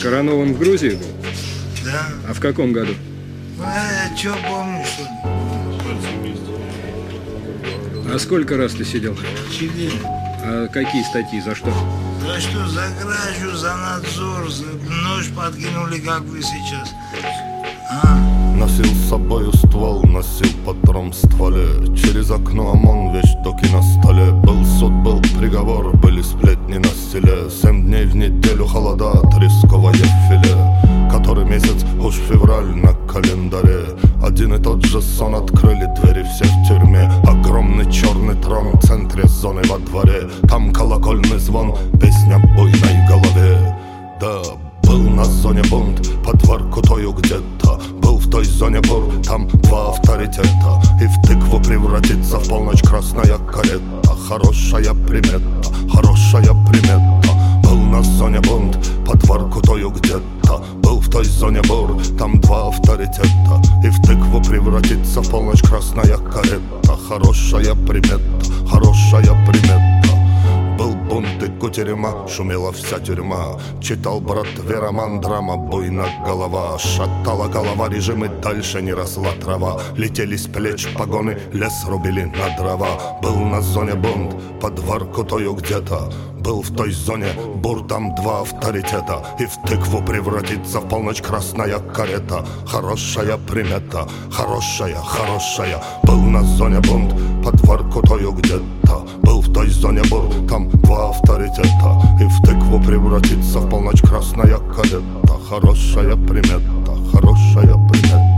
Коронован в Грузии был? Да. А в каком году? Ну, я чё помню, что ли? А сколько раз ты сидел? 4. А какие статьи, за что? За что? За кражу, за надзор, за нож подкинули, как вы сейчас. Носил с собою ствол, носил патрон в стволе. Через окно ОМОН, вещдоки на столе. Был суд, был приговор, были сплетни на селе. 7 дней в неделю холода, тресковое филе. Который месяц, уж февраль на календаре. Один и тот же сон, открыли двери все в тюрьме. Огромный черный трон в центре зоны во дворе. Там колокольный звон, песня буйной голове. Да, был на зоне бунт, под Воркутою где-то. Был в той зоне бур, там 2 авторитета. И в тыкву превратится в полночь красная карета. Хорошая примета, хорошая примета. Был на зоне бунт, под Воркутою где-то. Был в той зоне бур, там 2 авторитета. И в тыкву превратится в полночь красная карета. Хорошая примета, хорошая примета. Был бунт и кутерьма, шумела вся тюрьма. Читал братве роман, драма, буйна голова. Шатала голова режим, и дальше не росла трава. Летели с плеч погоны, лес рубили на дрова. Был на зоне бунт, под Воркутою где-то. Был в той зоне бур, там 2 авторитета. И в тыкву превратится в полночь красная карета. Хорошая примета, хорошая, хорошая. Был на зоне бунт, под Воркутою где-то. Был в той зоне бур, там 2 авторитета. И в тыкву превратится в полночь красная карета. Хорошая примета, хорошая примета.